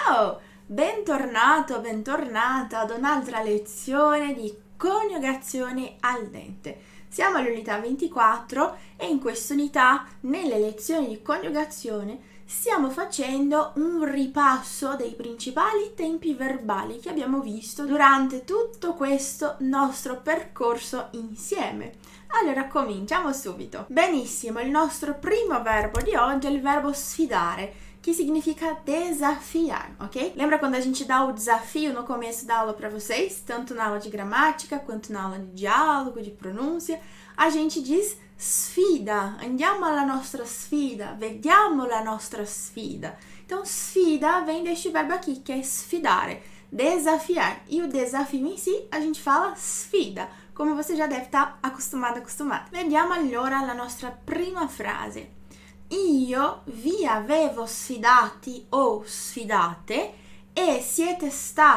Ciao! Bentornato, bentornata ad un'altra lezione di coniugazione al dente. Siamo all'unità 24 e in quest'unità, nelle lezioni di coniugazione, stiamo facendo un ripasso dei principali tempi verbali che abbiamo visto durante tutto questo nostro percorso insieme. Allora, cominciamo subito. Benissimo, il nostro primo verbo de hoje é o verbo sfidare, que significa desafiar, ok? Lembra quando a gente dá o desafio no começo da aula para vocês? Tanto na aula de gramática, quanto na aula de diálogo, de pronúncia. A gente diz sfida, andiamo alla nostra sfida, vediamo la nostra sfida. Então, sfida vem deste verbo aqui, que é sfidare, desafiar. E o desafio em si, a gente fala sfida, como você já deve estar acostumado. Vediamo allora la nostra prima frase. Io vi avevo sfidati o sfidate e siete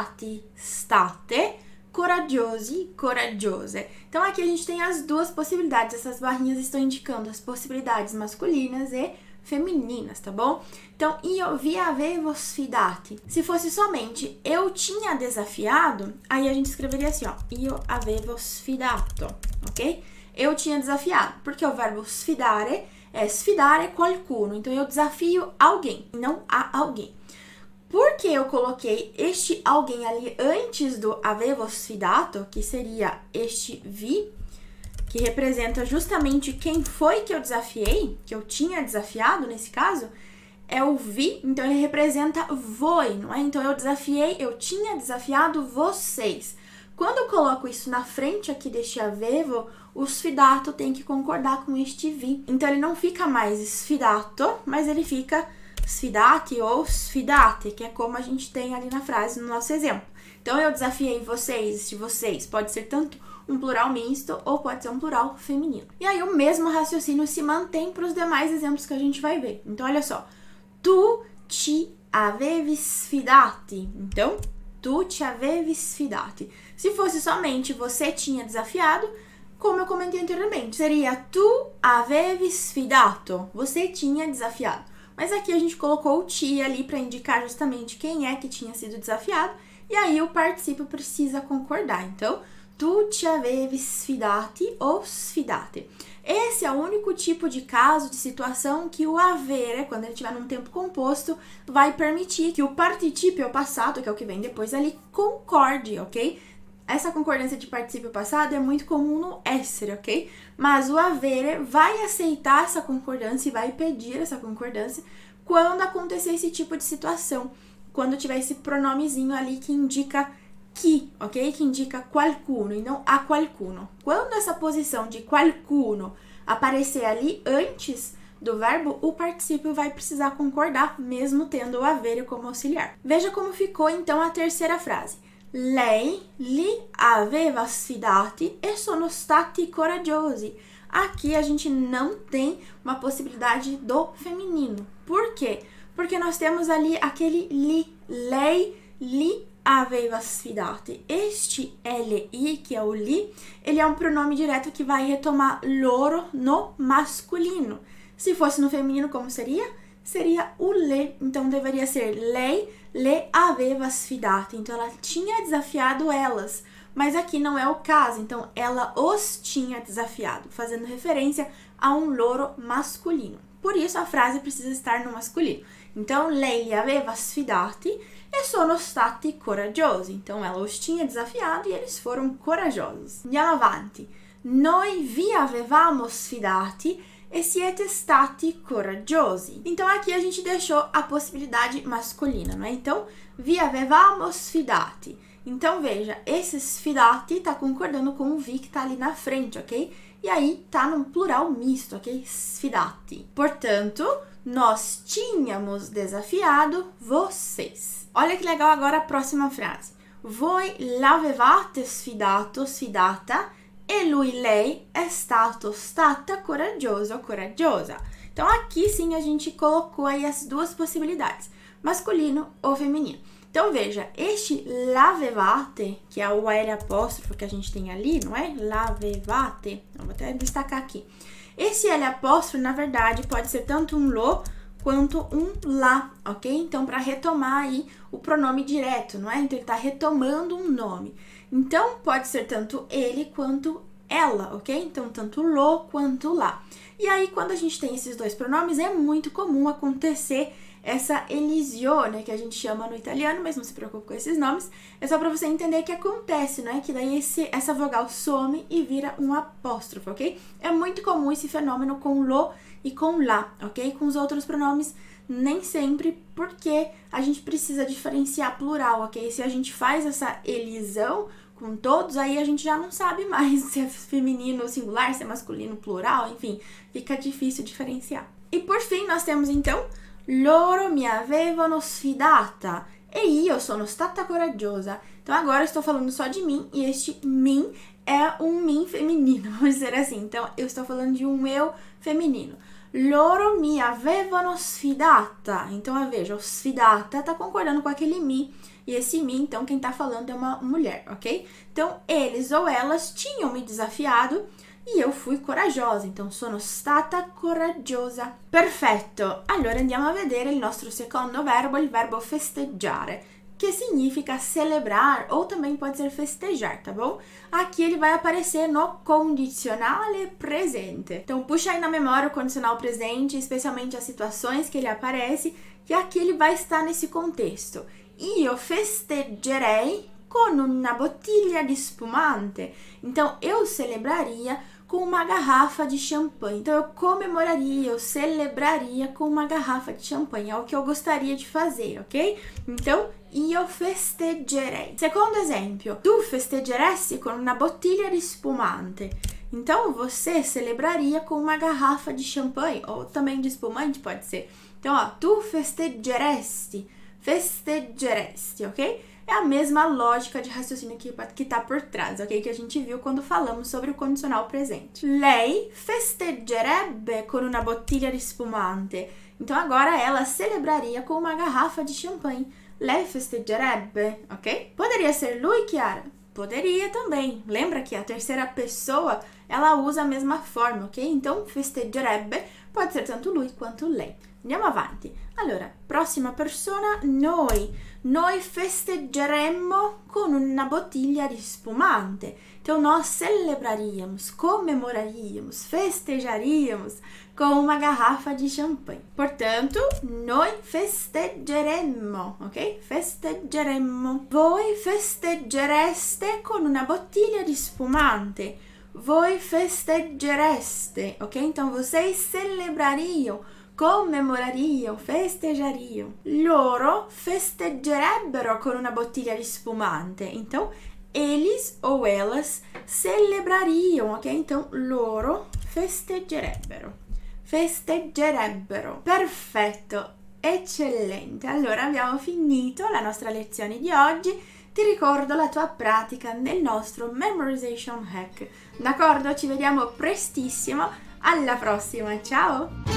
state coraggiosi, coraggiose. Então aqui a gente tem as duas possibilidades, essas barrinhas estão indicando as possibilidades masculinas e femininas, tá bom? Então, io vi avevo sfidati. Se fosse somente eu tinha desafiado, aí a gente escreveria assim, ó, io avevo sfidato, ok? Eu tinha desafiado, porque o verbo sfidare qualcuno, então eu desafio alguém, não a alguém. Por que eu coloquei este alguém ali antes do avevo sfidato, que seria este vi, que representa justamente quem foi que eu desafiei, que eu tinha desafiado nesse caso, é o vi, então ele representa voi, não é? Então eu tinha desafiado vocês. Quando eu coloco isso na frente aqui deste avevo, o sfidato tem que concordar com este vi. Então ele não fica mais sfidato, mas ele fica sfidati ou sfidate, que é como a gente tem ali na frase no nosso exemplo. Então eu desafiei vocês, este vocês pode ser tanto um plural misto ou pode ser um plural feminino. E aí o mesmo raciocínio se mantém para os demais exemplos que a gente vai ver. Então olha só, tu ci avevi sfidati. Então, tu ci avevi sfidati. Se fosse somente você tinha desafiado, como eu comentei anteriormente, seria tu avevi sfidato. Você tinha desafiado. Mas aqui a gente colocou o ti ali para indicar justamente quem é que tinha sido desafiado. E aí o particípio precisa concordar. Então, tu ci avevi sfidati ou sfidate. Esse é o único tipo de caso, de situação que o avere, quando ele estiver num tempo composto, vai permitir que o particípio passado, que é o que vem depois ali, concorde, ok? Essa concordância de particípio passado é muito comum no essere, ok? Mas o avere vai aceitar essa concordância e vai pedir essa concordância quando acontecer esse tipo de situação. Quando tiver esse pronomezinho ali que indica que, ok? Que indica qualcuno e não a qualcuno. Quando essa posição de qualcuno aparecer ali antes do verbo, o particípio vai precisar concordar, mesmo tendo o avere como auxiliar. Veja como ficou então a terceira frase. Lei li aveva sfidati e sono stati coraggiosi. Aqui a gente não tem uma possibilidade do feminino. Por quê? Porque nós temos ali aquele li. Lei li aveva sfidati. Este li, que é o li, ele é um pronome direto que vai retomar loro no masculino. Se fosse no feminino, como seria? Seria o le. Então, deveria ser lei le aveva sfidati. Então, ela tinha desafiado elas. Mas aqui não é o caso. Então, ela os tinha desafiado, fazendo referência a um loro masculino. Por isso, a frase precisa estar no masculino. Então, lei li aveva sfidati e sono stati coraggiosi. Então, ela os tinha desafiado e eles foram corajosos. Andiamo avanti. Noi vi avevamo sfidati e siete stati coraggiosi. Então, aqui a gente deixou a possibilidade masculina, não é? Então, vi avevamo sfidati. Então, veja, esse sfidati tá concordando com o vi que tá ali na frente, ok? E aí, tá num plural misto, ok? Sfidati. Portanto, nós tínhamos desafiado vocês. Olha que legal agora a próxima frase. Voi l'avevate sfidato, sfidata, e lui, lei, è stata coraggioso, coraggiosa. Então, aqui sim a gente colocou aí as duas possibilidades, masculino ou feminino. Então, veja, este l'avevate, que é o L apóstrofo que a gente tem ali, não é? L'avevate, vou até destacar aqui. Esse L apóstrofo, na verdade, pode ser tanto um lo quanto um lá, ok? Então, para retomar aí o pronome direto, não é? Então, ele tá retomando um nome. Então, pode ser tanto ele quanto ela, ok? Então, tanto lo quanto lá. E aí, quando a gente tem esses dois pronomes, é muito comum acontecer essa elisione, que a gente chama no italiano, mas não se preocupe com esses nomes, é só para você entender que acontece, né? Que daí essa vogal some e vira um apóstrofo, ok? É muito comum esse fenômeno com lo e com lá, ok? Com os outros pronomes, nem sempre, porque a gente precisa diferenciar plural, ok? Se a gente faz essa elisão com todos, aí a gente já não sabe mais se é feminino singular, se é masculino plural, enfim, fica difícil diferenciar. E por fim, nós temos então loro mi avevano sfidata e io sono stata coraggiosa. Então agora eu estou falando só de mim e este mim é um mim feminino, vamos dizer assim. Então eu estou falando de um eu feminino. Loro mi avevano sfidata. Então veja, o sfidata tá concordando com aquele mi. E esse mi, então, quem tá falando é uma mulher, ok? Então, eles ou elas tinham me desafiado e eu fui coraggiosa. Então, sono stata coraggiosa. Perfetto. Allora andiamo a vedere il nostro secondo verbo, il verbo festeggiare, que significa celebrar ou também pode ser festejar, tá bom? Aqui ele vai aparecer no condizionale presente. Então, puxa aí na memória o condicional presente, especialmente as situações que ele aparece, e aqui ele vai estar nesse contexto. Io festeggerei con una bottiglia di spumante. Então, eu celebraria com uma garrafa de champanhe. Então, eu comemoraria, eu celebraria com uma garrafa de champanhe. É o que eu gostaria de fazer, ok? Então, io festeggerei. Secondo esempio, tu festeggeresti con una bottiglia di spumante. Então, você celebraria com uma garrafa de champanhe, ou também de espumante, pode ser. Então, ó, tu festeggeresti, ok? É a mesma lógica de raciocínio que tá por trás, ok? Que a gente viu quando falamos sobre o condicional presente. Lei festeggerebbe con una bottiglia di spumante. Então, agora ela celebraria com uma garrafa de champanhe. Lei festeggerebbe, ok? Poderia ser lui, Chiara? Poderia também. Lembra que a terceira pessoa, ela usa a mesma forma, ok? Então, festeggerebbe pode ser tanto lui quanto lei. Andiamo avanti. Allora, prossima persona, noi. Noi festeggeremmo con una bottiglia di spumante. Então, nós celebraríamos, comemoraríamos, festejaríamos com uma garrafa de champanhe. Portanto, noi festeggeremmo, ok? Festeggeremmo. Voi festeggereste con una bottiglia di spumante. Voi festeggereste, ok? Então, vocês celebrariam, comemorariam, festejariam. Loro festeggerebbero con una bottiglia di spumante. Então, eles ou elas celebrariam, ok? Então, loro festeggerebbero. Festeggerebbero. Perfetto, eccellente. Allora, abbiamo finito la nostra lezione di oggi. Ti ricordo la tua pratica nel nostro Memorization Hack. D'accordo? Ci vediamo prestissimo. Alla prossima, ciao!